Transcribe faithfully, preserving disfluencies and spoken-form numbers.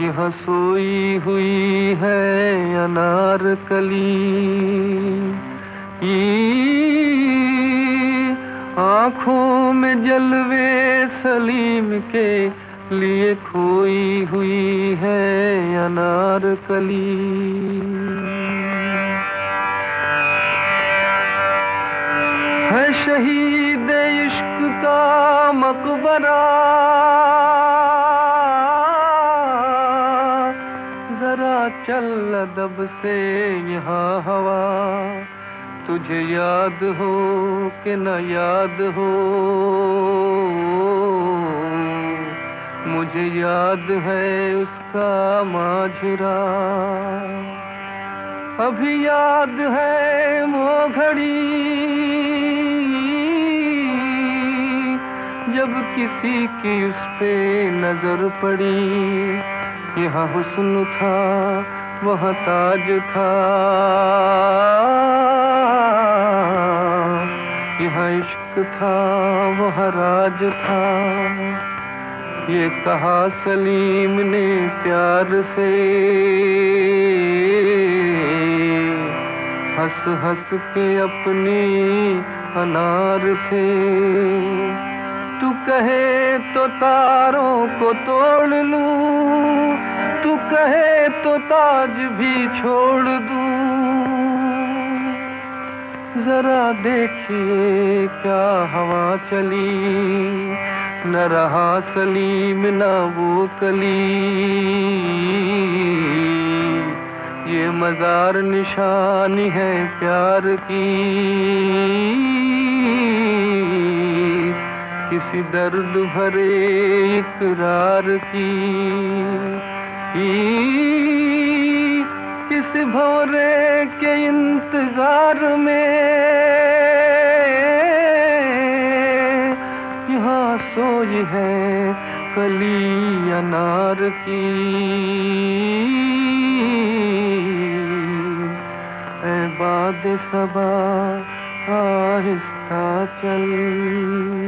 यहाँ सोई हुई है अनारकली, आँखों में जलवे सलीम के लिए खोई हुई है अनारकली। है शहीद इश्क का मकबरा, जरा चल अदब से यहाँ हवा, तुझे याद हो कि न याद हो, मुझे याद है उसका माजरा। अभी याद है वो घड़ी जब किसी की उस पे नजर पड़ी, यहाँ हुस्न था वहाँ ताज था, यहाँ इश्क था वहाँ राज था। ये कहा सलीम ने प्यार से, हंस हंस के अपनी अनार से। तू कहे तो तारों को तोड़ लूं, तू कहे तो ताज भी छोड़ दूं, जरा देखिए क्या हवा चली, न रहा सलीम न वो कली। ये मजार निशानी है प्यार की, किसी दर्द भरे इकरार की, किसी भौरे के इंतजार में यहाँ सोई है कली अनार की। ऐ बादे सबा आहिस्ता चल,